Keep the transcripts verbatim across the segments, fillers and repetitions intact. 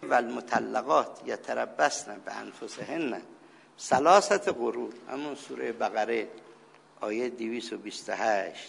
و المطلقات یتربصن بانفسهن ثلاثه قروء، همون سوره بقره آیه دویست و بیست و هشت.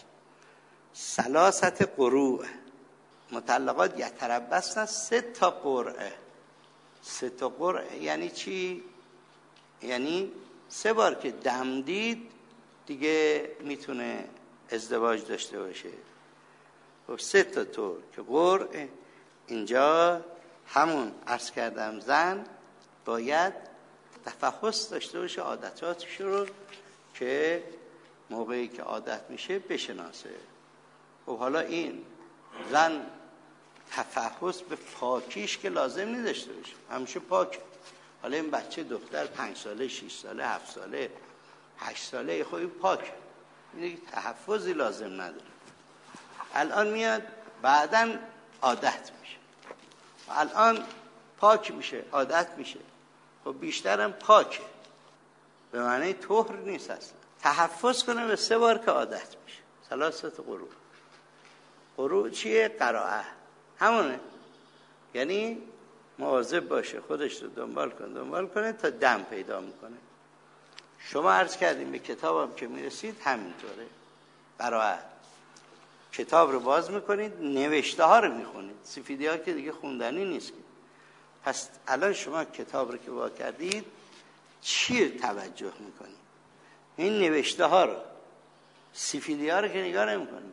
ثلاثه قروء، مطلقات یتربصن سه تا قرعه. سه تا قرعه یعنی چی؟ یعنی سه بار که دم دید دیگه میتونه ازدواج داشته باشه. خب سه تا طور که قرعه، اینجا همون عرض کردم زن باید تفحص داشته باشه عادتاتش رو که موقعی که عادت میشه بشناسه. خب حالا این زن تفحص به پاکیش که لازم نداشته باشه، همیشه پاک. حالا این بچه دختر پنج ساله، شش ساله، هفت ساله، هشت ساله خب پاک، این تحفظی لازم نداره. الان میاد بعداً عادت میشه، الان پاک میشه، عادت میشه. خب بیشترم پاکه، به معنی طهر نیست اصلا. تحفظ کنه به سه بار که عادت میشه. ثلاثه قروء. قروء چیه؟ قرائه همونه، یعنی مواظب باشه خودش رو دنبال کنه دنبال کنه تا دم پیدا میکنه. شما عرض کردیم به کتابم که میرسید همینطوره. قرائه کتاب رو باز میکنید، نوشته ها رو میخونید، سفیدی ها که دیگه خوندنی نیست. پس الان شما کتاب رو که وا کردید چی توجه میکنید؟ این نوشته ها رو، سفیدی ها رو که نگاه نمیکنید.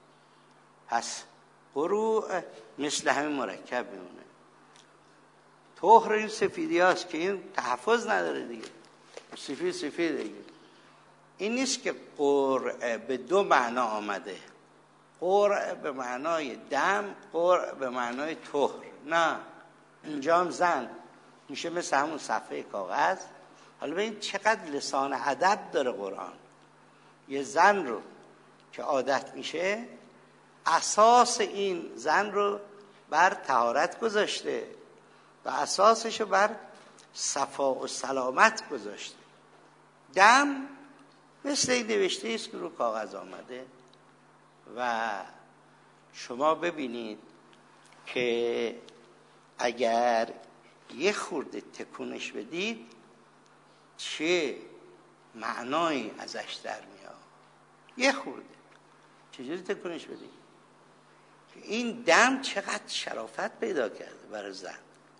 پس قروء مثل همین مرکب میمونه. طهر این سفیدی هاست که این تحفظ نداره دیگه، سفید سفید دیگه. این نیست که قرء به دو معنا آمده، قرء به معنای دم، قرء به معنای طهر. نه، اینجا هم زن میشه مثل همون صفحه کاغذ. حالا ببین چقدر لسان ادب داره قرآن. یه زن رو که عادت میشه، اساس این زن رو بر طهارت گذاشته و اساسش رو بر صفا و سلامت گذاشته. دم مثل این نوشته است که رو کاغذ آمده. و شما ببینید که اگر یه خورده تکونش بدید چه معنایی ازش در میاد. یه خورده چجوری تکونش بدید؟ این دم چقدر شرافت پیدا کرده برای زن.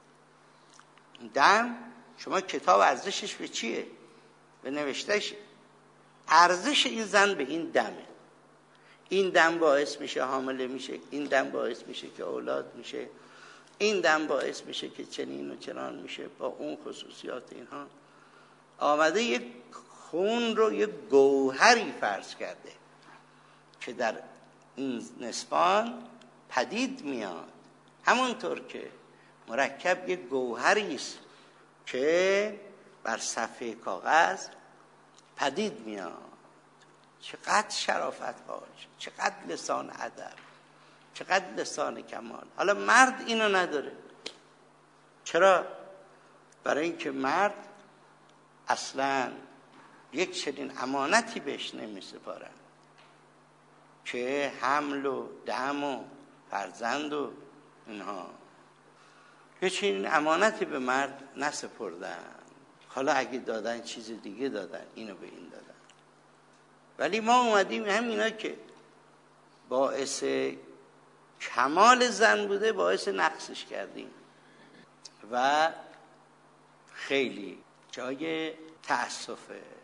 دم، شما کتاب ارزشش به چیه؟ به نوشتهش. ارزش این زن به این دمه. این دم باعث میشه حامله میشه، این دم باعث میشه که اولاد میشه، این دم باعث میشه که چنین و چنان میشه، با اون خصوصیات اینها. آمده یک خون رو یک گوهری فرض کرده که در این نسبان پدید میاد. همونطور که مرکب یک گوهری است که بر صفحه کاغذ پدید میاد. چقدر شرافت قائل، چقدر لسان ادب، چقدر لسان کمال. حالا مرد اینو نداره. چرا؟ برای اینکه مرد اصلا یک چنین امانتی بهش نمیسپارن که حمل و دم و فرزند و اینها. یک چنین امانتی به مرد نسپردن. حالا اگه دادن چیز دیگه دادن، اینو به این دادن. ولی ما اومدیم همینا که باعث کمال زن بوده باعث نقصش کردیم و خیلی جای تأسفه.